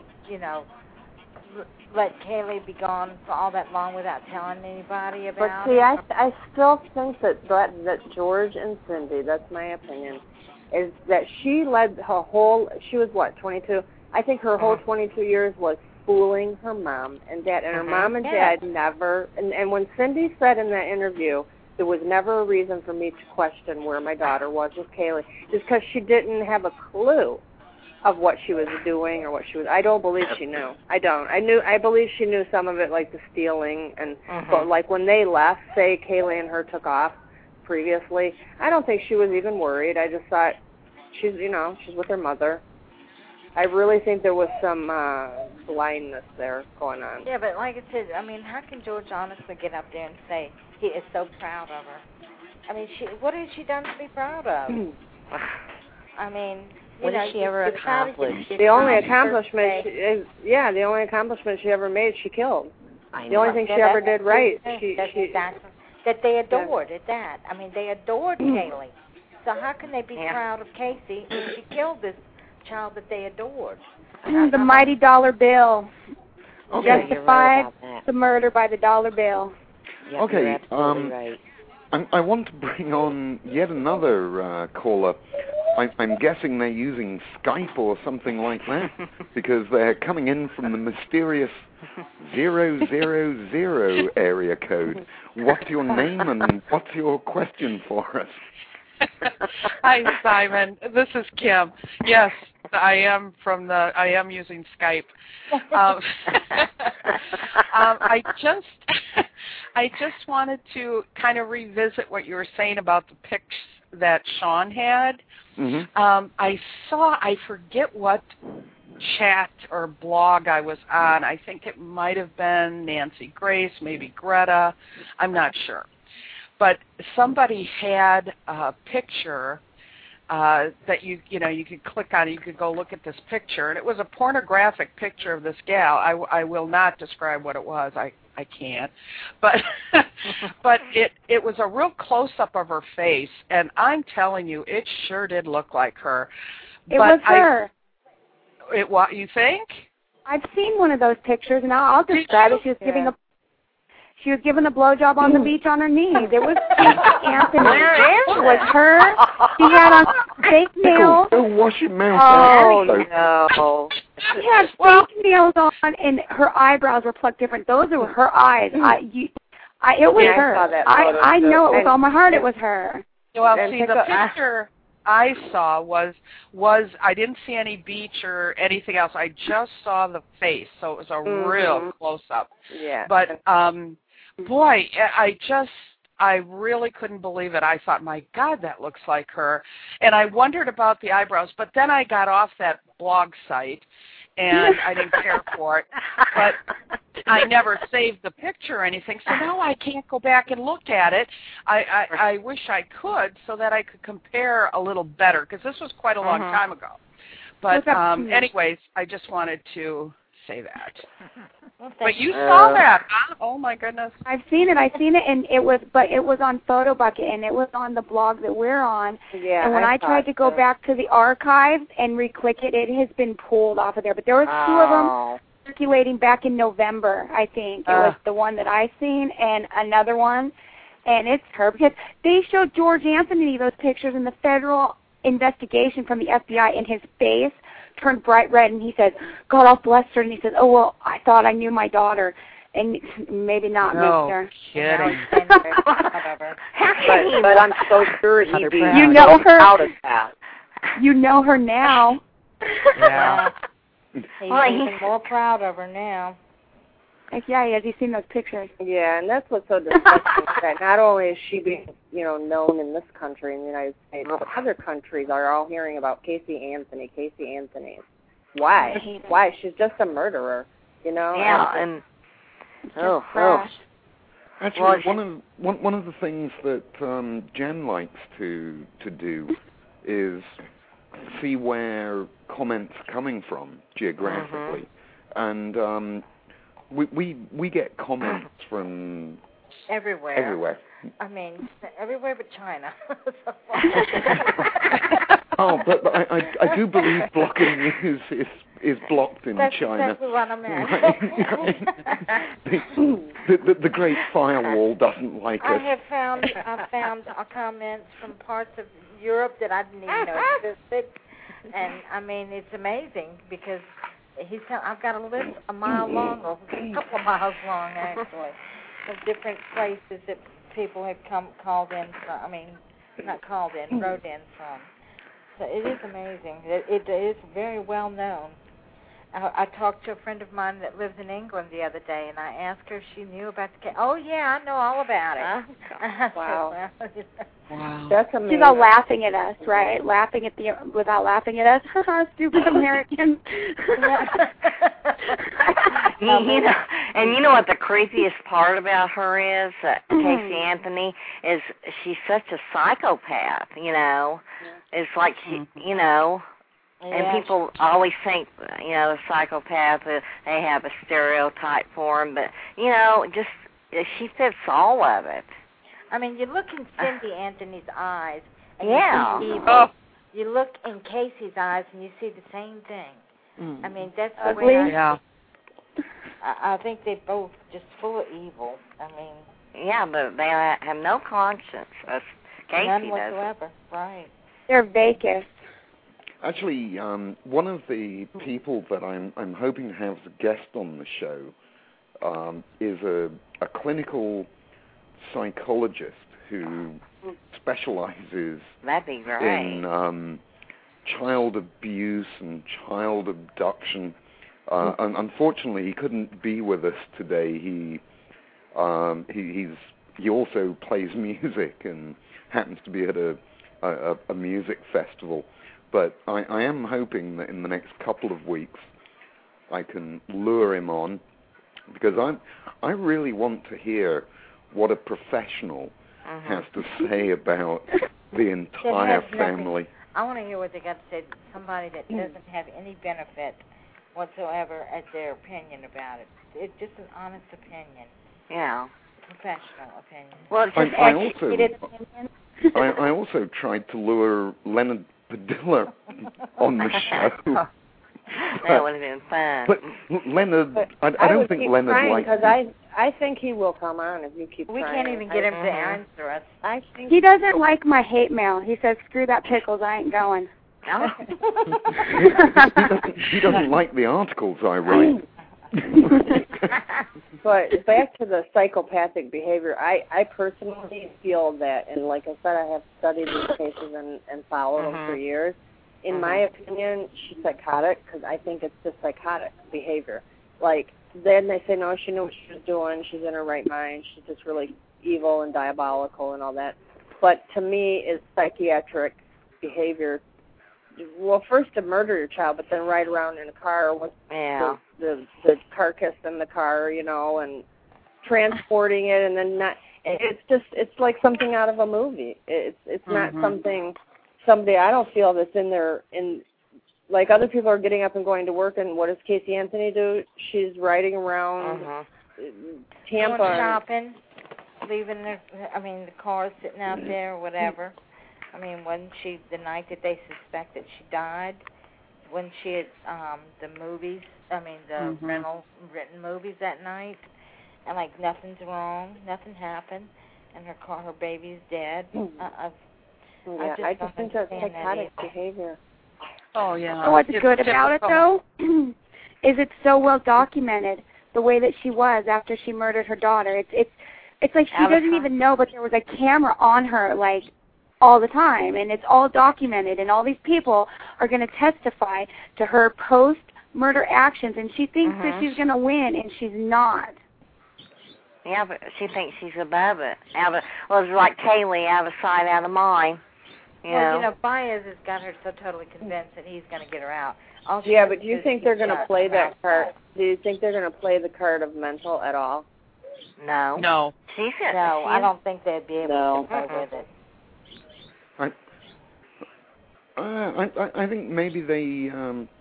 let Kaylee be gone for all that long without telling anybody about it? But see, I still think that George and Cindy, that's my opinion, is that she led her whole, she was what, 22? I think her whole 22 years was fooling her mom and dad. And her mom and dad never, and when Cindy said in that interview, there was never a reason for me to question where my daughter was with Kaylee, just because she didn't have a clue of what she was doing or what she was. I don't believe she knew. I don't. I believe she knew some of it, like the stealing, and but like when they left, say Kaylee and her took off previously, I don't think she was even worried. I just thought she's with her mother. I really think there was some blindness there going on. Yeah, but like I said, how can George honestly get up there and say he is so proud of her? What has she done to be proud of? What has she ever accomplished? The only accomplishment she ever made, she killed. The only thing she ever did right, that they adored at that. They adored Kaylee. So how can they be proud of Casey when she killed this child that they adored? The mighty dollar bill justified the murder by the dollar bill. Yep, okay, you're absolutely right. I want to bring on yet another caller. I'm guessing they're using Skype or something like that because they're coming in from the mysterious 000 area code. What's your name and what's your question for us? Hi, Simon. This is Kim. Yes, I am using Skype. I just wanted to kind of revisit what you were saying about the pics that Sean had. I forget what chat or blog I was on. I think it might have been Nancy Grace, maybe Greta. I'm not sure. But somebody had a picture that you could click on it. You could go look at this picture, and it was a pornographic picture of this gal. I will not describe what it was. I can't. But but it was a real close up of her face, and I'm telling you, it sure did look like her. It was her. What you think? I've seen one of those pictures, and I'll describe it. She was giving a blowjob on the beach on her knees. It was Anthony. It was her. She had on fake nails. Don't wash your mouth. Oh, no. She had fake nails on, and her eyebrows were plucked different. Those were her eyes. It was her. I know it with all my heart it was her. Well, see, the picture I saw was I didn't see any beach or anything else. I just saw the face, so it was a real close-up. Yeah. But, boy, I really couldn't believe it. I thought, my God, that looks like her. And I wondered about the eyebrows. But then I got off that blog site, and I didn't care for it. But I never saved the picture or anything, so now I can't go back and look at it. I wish I could so that I could compare a little better, because this was quite a long time ago. But anyways, I just wanted to say that. But you saw that, huh? Oh my goodness! I've seen it, and it was on PhotoBucket, and it was on the blog that we're on. Yeah. And when I tried to go back to the archives and re-click it, it has been pulled off of there. But there were two of them circulating back in November, I think. It was the one that I seen, and another one, and it's her, because they showed George Anthony those pictures in the federal investigation from the FBI, and his face turned bright red, and he said, God, I'll bless her. And he said, oh, well, I thought I knew my daughter. And maybe not, mister. Kidding. But I'm so sure he'd be you know her, proud of that. You know her now. Yeah. He's even more proud of her now. Like, yeah, has he seen those pictures? Yeah, and that's what's so disgusting, that not only is she being, known in this country, in the United States, but other countries are all hearing about Casey Anthony. Why? Why? She's just a murderer, Yeah, and Actually, one of the things that Jen likes to do is see where comments are coming from geographically, and we get comments from everywhere. I mean, everywhere but China. but I do believe blocking news is blocked in That's China. That's exactly what I meant. Right. The Great Firewall doesn't like us. I found comments from parts of Europe that I didn't even know existed, and I mean it's amazing because I've got a list a mile long, or a couple of miles long actually, of different places that people have called in from. I mean, not called in, wrote in from. So it is amazing. It is very well known. I talked to a friend of mine that lives in England the other day, and I asked her if she knew about the case. Oh, yeah, I know all about it. Wow. Wow. That's amazing. She's all laughing at us, right? Without laughing at us. Stupid Americans. And you know what the creepiest part about her is, Casey Anthony, is she's such a psychopath, It's like she, and people always think, a psychopath, they have a stereotype for them, but, just she fits all of it. I mean, you look in Cindy Anthony's eyes, and you see evil. You look in Casey's eyes, and you see the same thing. I mean, that's the way I think they're both just full of evil. I mean... Yeah, but they have no conscience. Casey none whatsoever, right. They're vacant. Actually, one of the people that I'm hoping to have as a guest on the show is a clinical psychologist who specializes in child abuse and child abduction. And unfortunately, he couldn't be with us today. He also plays music and happens to be at a music festival. But I am hoping that in the next couple of weeks I can lure him on, because I really want to hear what a professional has to say about the entire family. I want to hear what they got to say. Somebody that doesn't have any benefit whatsoever as their opinion about it. It's just an honest opinion. Yeah. Professional opinion. Well, it's just I also tried to lure Leonard Padilla on the show. That would have been fun. But Leonard, I don't think Leonard likes because I think he will come on if you keep trying. We can't even get him to answer us. I think he doesn't like my hate mail. He says, screw that pickles, I ain't going. He doesn't like the articles I write. But back to the psychopathic behavior, I personally feel that, and like I said, I have studied these cases and followed them for years. In my opinion, she's psychotic, because I think it's just psychotic behavior. Like, then they say, no, she knew what she was doing, she's in her right mind, she's just really evil and diabolical and all that. But to me, it's psychiatric behavior. first to murder your child, but then ride around in a car with the carcass in the car, you know, and transporting it, and then not. It's like something out of a movie. It's not somebody I don't feel that's in like other people are getting up and going to work, and what does Casey Anthony do? She's riding around Tampa, going shopping, leaving the car sitting out there or whatever. I mean, wasn't she the night that they suspect that she died? When she at the movies, the written movies that night, and like nothing's wrong, nothing happened, and her baby's dead. I just think that's psychotic behavior. Oh yeah. So what's good about it though is it's so well documented the way that she was after she murdered her daughter. It's like she doesn't even know, but there was a camera on her like all the time, and it's all documented, and all these people are going to testify to her post-murder actions, and she thinks that she's going to win, and she's not. Yeah, but she thinks she's above it. It's like Kaylee, out of sight, out of mind. You know, Baez has got her so totally convinced that he's going to get her out. But do you think they're going to play that card? Do you think they're going to play the card of mental at all? No. No. I don't think they'd be able to play with it. I think maybe they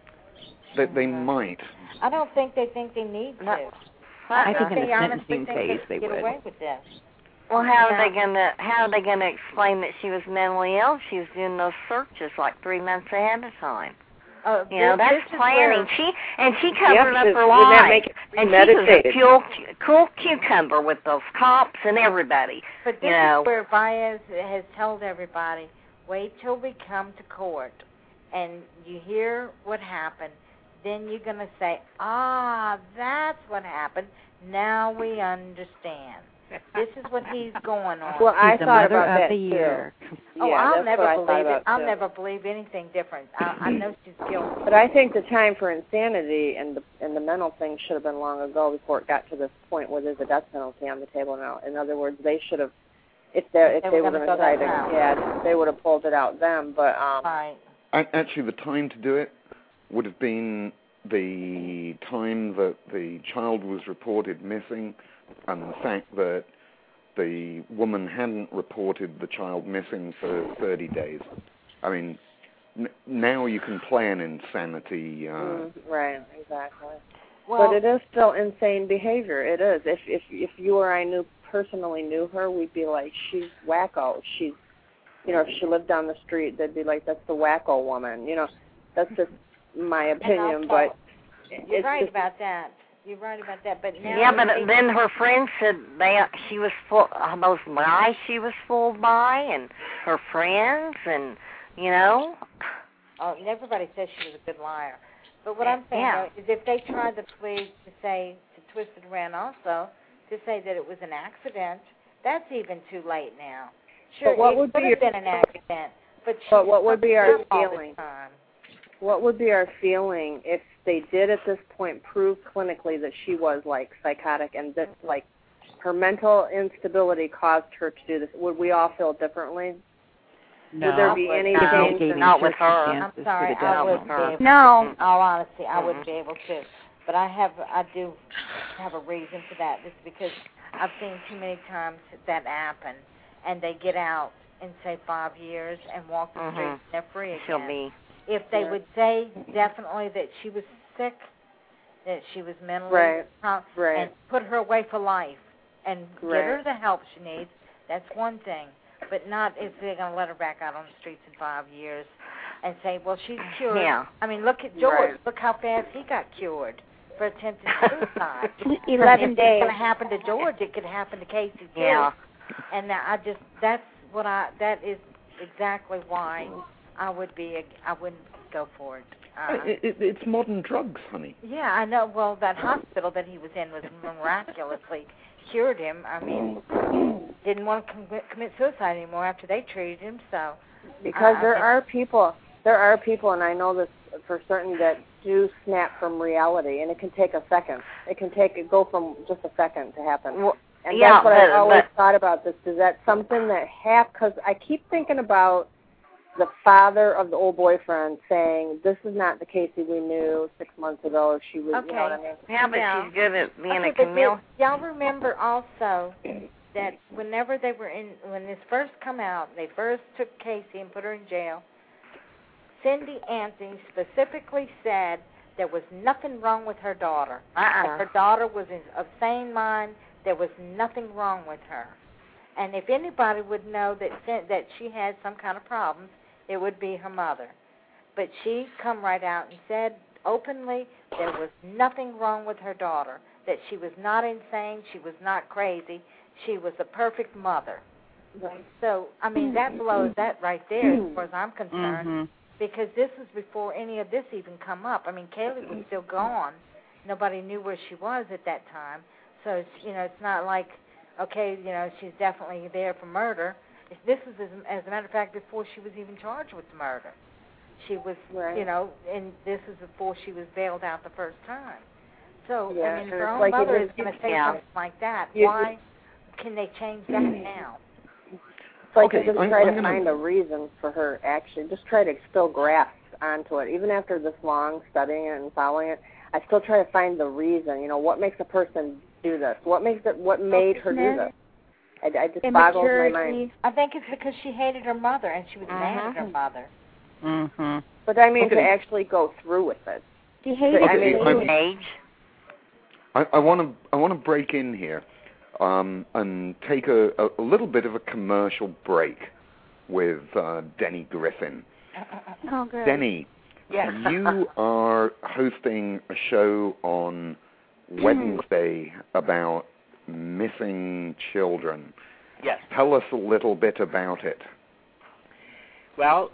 might. I don't think they need to. I think in the sentencing phase they would. Get away with this. Well, how are they gonna explain that she was mentally ill? She was doing those searches like 3 months ahead of time. That's planning. She covered up her lies, and she was a cool cucumber with those cops and everybody. But this is where Baez has told everybody, wait till we come to court and you hear what happened. Then you're going to say, that's what happened. Now we understand. This is what he's going on. Well, I thought about that too. I'll never believe it. I'll never believe anything different. I know she's guilty. But I think the time for insanity and the mental thing should have been long ago before it got to this point where there's a death penalty on the table now. In other words, they should have, if they were going to try to, they would have pulled it out then. But actually, the time to do it would have been the time that the child was reported missing, and the fact that the woman hadn't reported the child missing for 30 days. I mean, now you can play an insanity. Right, exactly. Well, but it is still insane behavior. It is. If you or I personally knew her, we'd be like, she's wacko. She's, if she lived down the street, they'd be like, that's the wacko woman. That's just my opinion, but you're right about that. You're right about that, but now... Yeah, but then her friends said she was full, those lies she was fooled by, and her friends, and, Oh, everybody says she was a good liar. But what I'm saying, though, is if they tried to plead to twist it around also, to say that it was an accident, that's even too late now. Sure, it could have been an accident, but what would be our feeling? What would be our feeling if they did at this point prove clinically that she was like psychotic and that like her mental instability caused her to do this? Would we all feel differently? No. Would there be any change? Not with her. I'm sorry, I wouldn't be able to. No. In all honesty, I wouldn't be able to. But I do have a reason for that. It's because I've seen too many times that happen, and they get out in, say, 5 years and walk the streets and they're free again. If they would say definitely that she was sick, that she was mentally and put her away for life and get her the help she needs, that's one thing. But not if they're going to let her back out on the streets in 5 years and say, well, she's cured. Yeah. I mean, look at George. Look how fast he got cured for attempted suicide. 11 days. It's going to happen to George. It could happen to Casey, too. Yeah. And that is exactly why I wouldn't go for it. It's modern drugs, honey. Yeah, I know. Well, that hospital that he was in was miraculously cured him. I mean, didn't want to commit suicide anymore after they treated him. So because there are people, and I know this for certain, that do snap from reality, and it can take a second. It can go from just a second to happen. Well, and that's what I always thought about this. Is that something that because I keep thinking about the father of the old boyfriend saying, this is not the Casey we knew 6 months ago. She was, okay. You know what I mean? Yeah, but she's good at being okay, a Camille. Y'all remember also that whenever when this first come out, they first took Casey and put her in jail, Cindy Anthony specifically said there was nothing wrong with her daughter. Her daughter was of sane mind. There was nothing wrong with her. And if anybody would know that she had some kind of problems, it would be her mother. But she come right out and said openly there was nothing wrong with her daughter, that she was not insane, she was not crazy, she was a perfect mother. Right. So, I mean, that blows that right there as far as I'm concerned, because this was before any of this even come up. I mean, Kaylee was still gone. Nobody knew where she was at that time. So, it's not like, okay, she's definitely there for murder. This is, as a matter of fact, before she was even charged with murder. She was, and this is before she was bailed out the first time. So, I mean, if her own mother is going to say something like that, why can they change that now? It's like just try to find a reason for her action. Just try to still grasp onto it. Even after this long studying it and following it, I still try to find the reason. What makes a person do this? What made her do this? It just boggles my mind. I think it's because she hated her mother and she was mad at her mother. Mm-hmm. But I mean, to actually go through with it. She hated age. I want to break in here and take a little bit of a commercial break with Denny Griffin. Oh, good. Denny, you are hosting a show on Wednesday about missing children. Yes. Tell us a little bit about it. Well,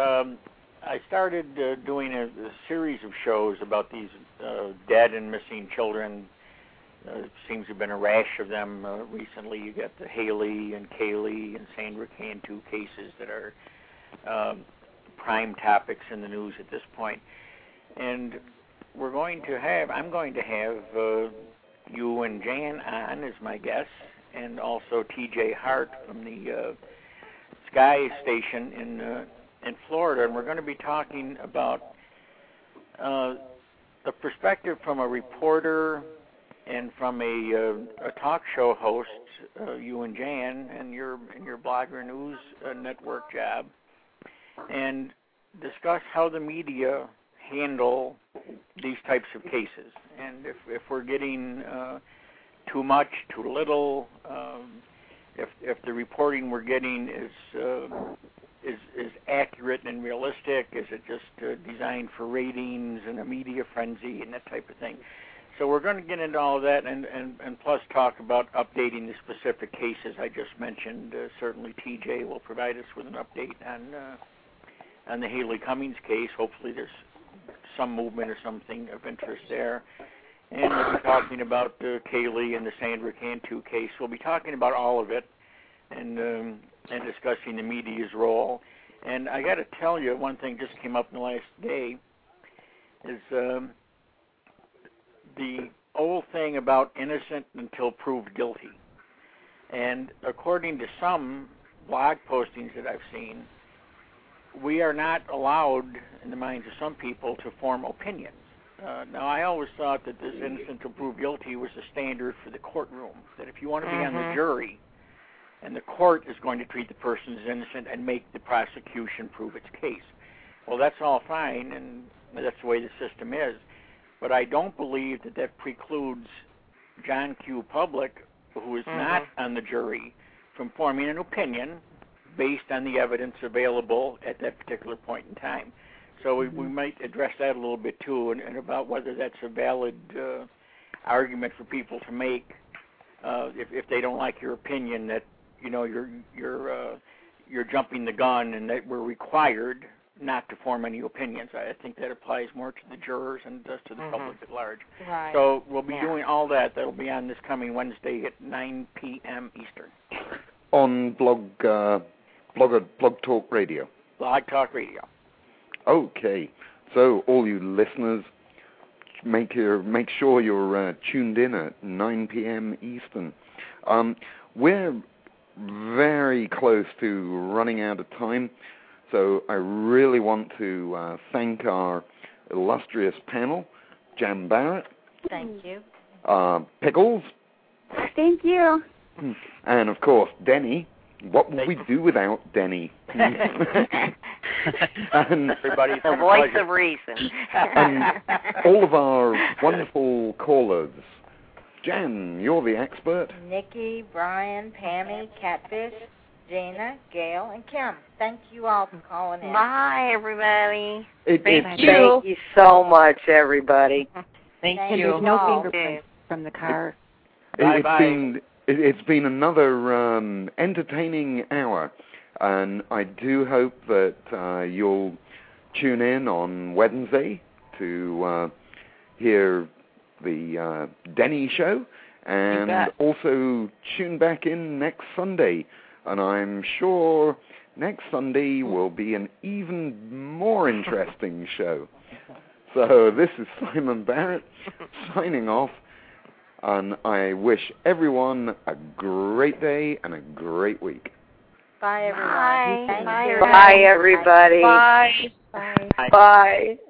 I started doing a series of shows about these dead and missing children. It seems to have been a rash of them recently. You got the Haley and Kaylee and Sandra Cantu cases that are prime topics in the news at this point. And I'm going to have you and Jan on as my guests, and also T.J. Hart from the Sky Station in Florida, and we're going to be talking about the perspective from a reporter and from a talk show host, you and Jan, and your Blogger News Network job, and discuss how the media handle these types of cases, and if we're getting too much, too little, if the reporting we're getting is accurate and realistic, is it just designed for ratings and a media frenzy and that type of thing. So we're going to get into all of that and plus talk about updating the specific cases I just mentioned. Certainly TJ will provide us with an update on the Haley Cummings case. Hopefully there's some movement or something of interest there. And we'll be talking about Kaylee and the Sandra Cantu case. We'll be talking about all of it and discussing the media's role. And I got to tell you, one thing just came up in the last day is the old thing about innocent until proved guilty. And according to some blog postings that I've seen, we are not allowed, in the minds of some people, to form opinions. Now, I always thought that this innocent until proved guilty was the standard for the courtroom, that if you want to be on the jury, and the court is going to treat the person as innocent and make the prosecution prove its case. Well, that's all fine, and that's the way the system is. But I don't believe that precludes John Q. Public, who is not on the jury, from forming an opinion based on the evidence available at that particular point in time. So we might address that a little bit too, and about whether that's a valid argument for people to make if they don't like your opinion, that you're jumping the gun and that we're required not to form any opinions. I think that applies more to the jurors and does to the public at large. Right. So we'll be doing all that. That'll be on this coming Wednesday at 9 p.m. Eastern. On Blog Talk Radio. Blog Talk Radio. Okay. So all you listeners, make sure you're tuned in at 9 p.m. Eastern. We're very close to running out of time. So I really want to thank our illustrious panel, Jan Barrett. Thank you. Pickles. Thank you. And, of course, Denny. What would we do without Denny? And everybody, the voice of reason. And all of our wonderful callers. Jan, you're the expert. Nikki, Brian, Pammy, Catfish, Gina, Gail, and Kim. Thank you all for calling in. Bye, everybody. Thank you so much, everybody. Thank and you. there's no fingerprints from the car. It's been another entertaining hour, and I do hope that you'll tune in on Wednesday to hear the Denny show, and also tune back in next Sunday. And I'm sure next Sunday will be an even more interesting show. So this is Simon Barrett signing off. And I wish everyone a great day and a great week. Bye, everyone. Bye, everybody. Bye. Bye.